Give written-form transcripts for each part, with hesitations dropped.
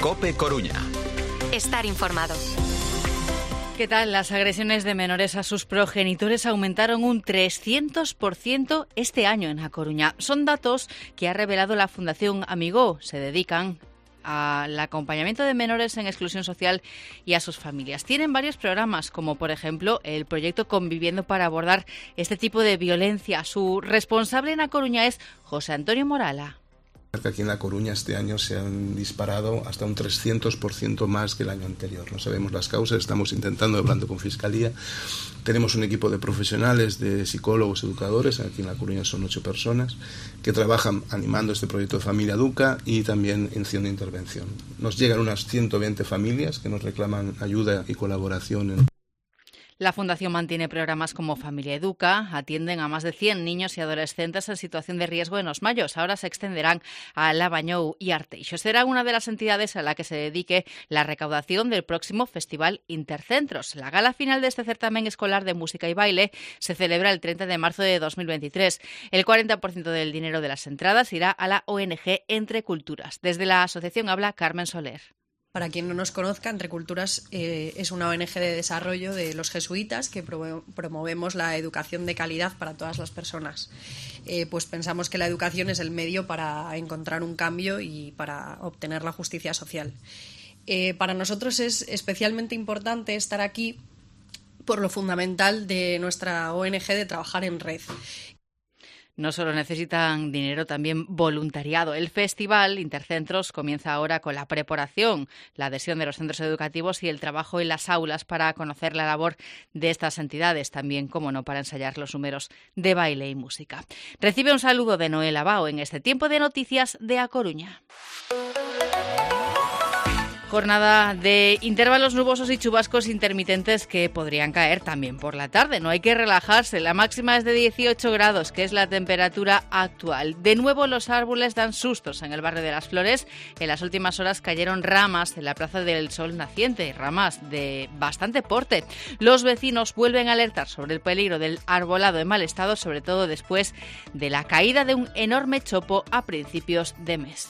COPE Coruña. Estar informado. ¿Qué tal? Las agresiones de menores a sus progenitores aumentaron un 300% este año en A Coruña. Son datos que ha revelado la Fundación Amigó. Se dedican al acompañamiento de menores en exclusión social y a sus familias. Tienen varios programas, como por ejemplo el proyecto Conviviendo para abordar este tipo de violencia. Su responsable en A Coruña es José Antonio Morala. Aquí en La Coruña este año se han disparado hasta un 300% más que el año anterior. No sabemos las causas, estamos intentando, hablando con Fiscalía. Tenemos un equipo de profesionales, de psicólogos, educadores, aquí en La Coruña son 8 personas, que trabajan animando este proyecto de Familia Educa y también haciendo intervención. Nos llegan unas 120 familias que nos reclaman ayuda y colaboración. La Fundación mantiene programas como Familia Educa, atienden a más de 100 niños y adolescentes en situación de riesgo en Os Mayos. Ahora se extenderán a Labañou y Arteixo. Será una de las entidades a la que se dedique la recaudación del próximo Festival Intercentros. La gala final de este certamen escolar de música y baile se celebra el 30 de marzo de 2023. El 40% del dinero de las entradas irá a la ONG Entre Culturas. Desde la asociación habla Carmen Soler. Para quien no nos conozca, Entre Culturas es una ONG de desarrollo de los jesuitas que promovemos la educación de calidad para todas las personas. Pues pensamos que la educación es el medio para encontrar un cambio y para obtener la justicia social. Para nosotros es especialmente importante estar aquí por lo fundamental de nuestra ONG de trabajar en red. No solo necesitan dinero, también voluntariado. El Festival Intercentros comienza ahora con la preparación, la adhesión de los centros educativos y el trabajo en las aulas para conocer la labor de estas entidades, también, como no, para ensayar los números de baile y música. Recibe un saludo de Noel Abao en este tiempo de noticias de A Coruña. Jornada de intervalos nubosos y chubascos intermitentes que podrían caer también por la tarde. No hay que relajarse. La máxima es de 18 grados, que es la temperatura actual. De nuevo los árboles dan sustos en el barrio de Las Flores. En las últimas horas cayeron ramas en la Plaza del Sol Naciente, ramas de bastante porte. Los vecinos vuelven a alertar sobre el peligro del arbolado en mal estado, sobre todo después de la caída de un enorme chopo a principios de mes.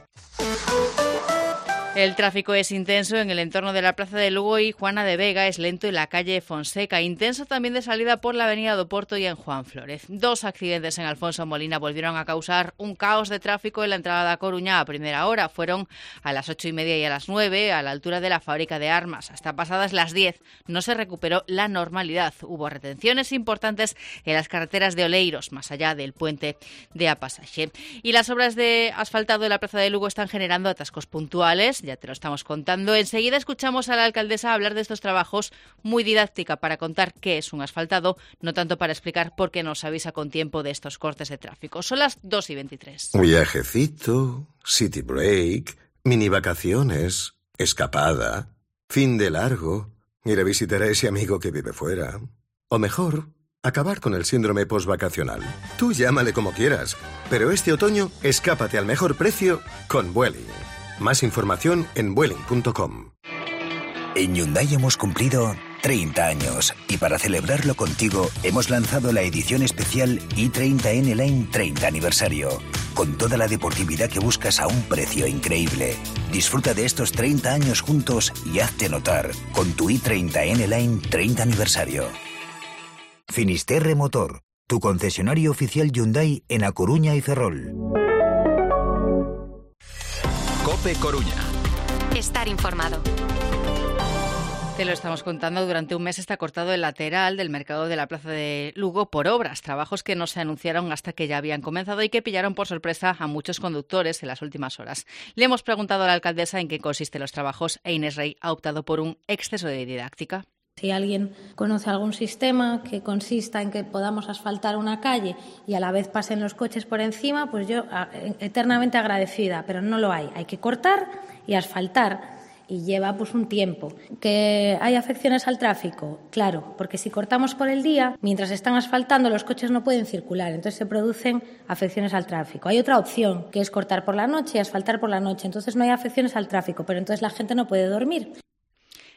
El tráfico es intenso en el entorno de la Plaza de Lugo y Juana de Vega, es lento en la calle Fonseca, intenso también de salida por la avenida do Porto y en Juan Flórez. 2 accidentes en Alfonso Molina volvieron a causar un caos de tráfico en la entrada de A Coruña a primera hora. Fueron a las 8:30 y a las 9 a la altura de la fábrica de armas. Hasta pasadas las 10 no se recuperó la normalidad. Hubo retenciones importantes en las carreteras de Oleiros, más allá del puente de A Pasaxe. Y las obras de asfaltado de la Plaza de Lugo están generando atascos puntuales. Ya te lo estamos contando. Enseguida escuchamos a la alcaldesa hablar de estos trabajos, muy didáctica para contar qué es un asfaltado, no tanto para explicar por qué nos avisa con tiempo de estos cortes de tráfico. Son las 2:23. Viajecito, city break, mini vacaciones, escapada, fin de largo, ir a visitar a ese amigo que vive fuera. O mejor, acabar con el síndrome postvacacional. Tú llámale como quieras, pero este otoño escápate al mejor precio con Vueling. Más información en vueling.com. En Hyundai hemos cumplido 30 años y para celebrarlo contigo hemos lanzado la edición especial i30 N-Line 30 aniversario. Con toda la deportividad que buscas a un precio increíble. Disfruta de estos 30 años juntos y hazte notar con tu i30 N-Line 30 aniversario. Finisterre Motor, tu concesionario oficial Hyundai en A Coruña y Ferrol. COPE Coruña. Estar informado. Te lo estamos contando, durante un mes está cortado el lateral del mercado de la Plaza de Lugo por obras, trabajos que no se anunciaron hasta que ya habían comenzado y que pillaron por sorpresa a muchos conductores en las últimas horas. Le hemos preguntado a la alcaldesa en qué consisten los trabajos e Inés Rey ha optado por un exceso de didáctica. Si alguien conoce algún sistema que consista en que podamos asfaltar una calle y a la vez pasen los coches por encima, pues yo eternamente agradecida, pero no lo hay. Hay que cortar y asfaltar y lleva pues un tiempo. ¿Que hay afecciones al tráfico? Claro, porque si cortamos por el día, mientras están asfaltando los coches no pueden circular, entonces se producen afecciones al tráfico. Hay otra opción, que es cortar por la noche y asfaltar por la noche, entonces no hay afecciones al tráfico, pero entonces la gente no puede dormir.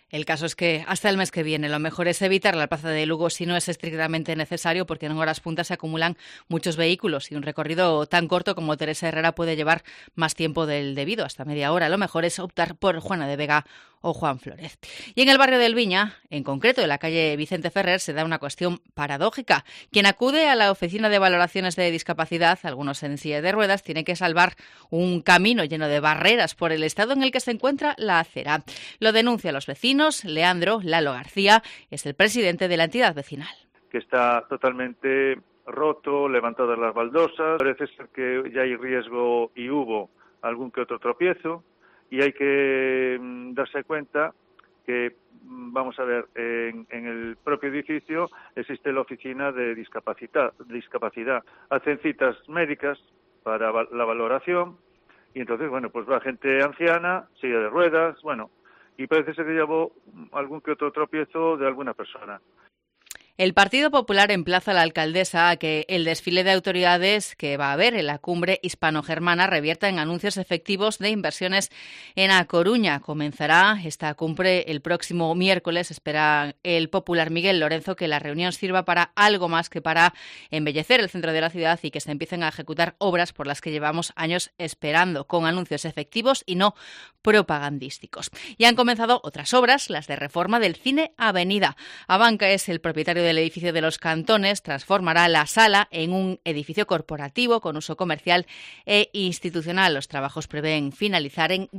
El caso es que hasta el mes que viene lo mejor es evitar la Plaza de Lugo si no es estrictamente necesario, porque en horas puntas se acumulan muchos vehículos y un recorrido tan corto como Teresa Herrera puede llevar más tiempo del debido, hasta media hora. Lo mejor es optar por Juana de Vega o Juan Flórez. Y en el barrio del Viña, en concreto en la calle Vicente Ferrer, se da una cuestión paradójica. Quien acude a la oficina de valoraciones de discapacidad, algunos en silla de ruedas, tiene que salvar un camino lleno de barreras por el estado en el que se encuentra la acera. Lo denuncian los vecinos. Leandro Lalo García es el presidente de la entidad vecinal. Que está totalmente roto, levantadas las baldosas, parece ser que ya hay riesgo y hubo algún que otro tropiezo y hay que darse cuenta que, vamos a ver, en el propio edificio existe la oficina de discapacidad. Hacen citas médicas para la valoración y entonces, bueno, pues va gente anciana, silla de ruedas, bueno, y parece ser que llevó algún que otro tropiezo de alguna persona. El Partido Popular emplaza a la alcaldesa a que el desfile de autoridades que va a haber en la cumbre hispano-germana revierta en anuncios efectivos de inversiones en A Coruña. Comenzará esta cumbre el próximo miércoles. Espera el popular Miguel Lorenzo que la reunión sirva para algo más que para embellecer el centro de la ciudad y que se empiecen a ejecutar obras por las que llevamos años esperando, con anuncios efectivos y no propagandísticos. Y han comenzado otras obras, las de reforma del Cine Avenida. Abanca es el propietario del edificio de los Cantones, transformará la sala en un edificio corporativo con uso comercial e institucional. Los trabajos prevén finalizar en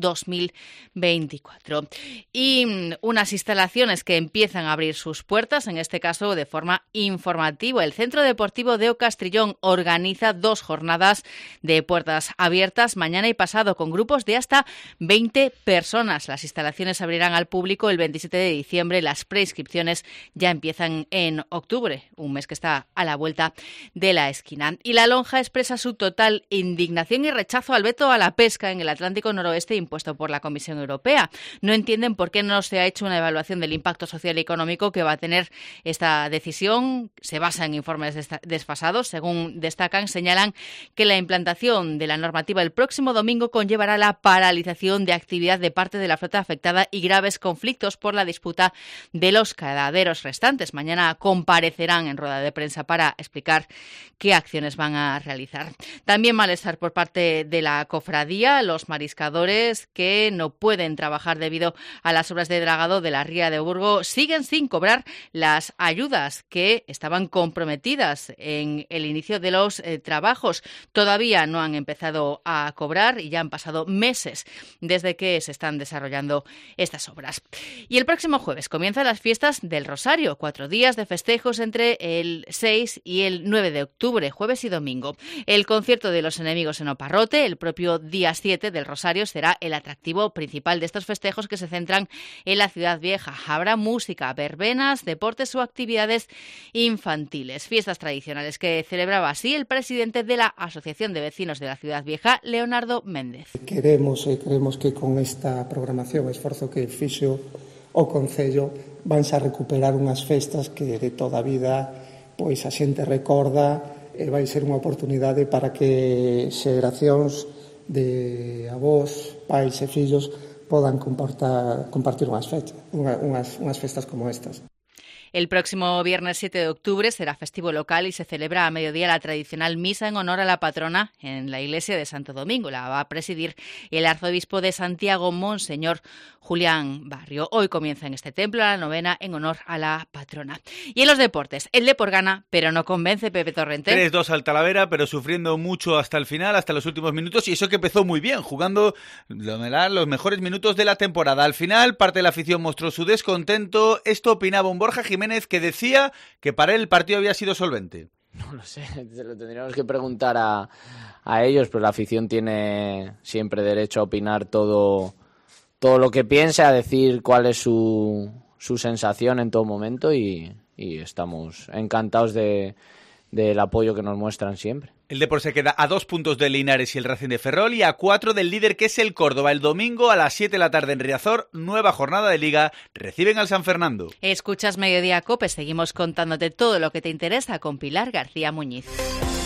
2024. Y unas instalaciones que empiezan a abrir sus puertas, en este caso de forma informativa. El Centro Deportivo de O Castrillón organiza 2 jornadas de puertas abiertas mañana y pasado con grupos de hasta 20 personas. Las instalaciones abrirán al público el 27 de diciembre. Las preinscripciones ya empiezan en octubre, un mes que está a la vuelta de la esquina. Y la lonja expresa su total indignación y rechazo al veto a la pesca en el Atlántico Noroeste impuesto por la Comisión Europea. No entienden por qué no se ha hecho una evaluación del impacto social y económico que va a tener esta decisión. Se basa en informes desfasados. Según destacan, señalan que la implantación de la normativa el próximo domingo conllevará la paralización de actividad de parte de la flota afectada y graves conflictos por la disputa de los cadaderos restantes. Mañana comparecerán en rueda de prensa para explicar qué acciones van a realizar. También malestar por parte de la cofradía, los mariscadores que no pueden trabajar debido a las obras de dragado de la Ría de Burgo siguen sin cobrar las ayudas que estaban comprometidas en el inicio de los trabajos. Todavía no han empezado a cobrar y ya han pasado meses desde que se están desarrollando estas obras. Y el próximo jueves comienzan las fiestas del Rosario, 4 días de festejos entre el 6 y el 9 de octubre, jueves y domingo. El concierto de los enemigos en Oparrote, el propio día 7 del Rosario, será el atractivo principal de estos festejos que se centran en la Ciudad Vieja. Habrá música, verbenas, deportes o actividades infantiles. Fiestas tradicionales que celebraba así el presidente de la Asociación de Vecinos de la Ciudad Vieja, Leonardo Méndez. Queremos que con esta programación, esforzo que fixo o Concello, vanse a recuperar unhas festas que de toda a vida pois a xente recorda e vai ser unha oportunidade para que xeracións de avós, pais e fillos podan compartir unhas festas como estas. El próximo viernes 7 de octubre será festivo local y se celebra a mediodía la tradicional misa en honor a la patrona en la iglesia de Santo Domingo. La va a presidir el arzobispo de Santiago, Monseñor Julián Barrio. Hoy comienza en este templo la novena en honor a la patrona. Y en los deportes, el Depor gana, pero no convence, Pepe Torrente. 3-2 al Talavera, pero sufriendo mucho hasta el final, hasta los últimos minutos, y eso que empezó muy bien, jugando los mejores minutos de la temporada. Al final, parte de la afición mostró su descontento. Esto opinaba un Borja Jiménez que decía que para él el partido había sido solvente. No lo sé, se lo tendríamos que preguntar a ellos, pero la afición tiene siempre derecho a opinar todo lo que piense, a decir cuál es su sensación en todo momento y estamos encantados del apoyo que nos muestran siempre. El Depor se queda a 2 puntos del Linares y el Racing de Ferrol y a 4 del líder que es el Córdoba. El domingo a las 7 de la tarde en Riazor, nueva jornada de Liga, reciben al San Fernando. Escuchas Mediodía COPE, seguimos contándote todo lo que te interesa con Pilar García Muñiz.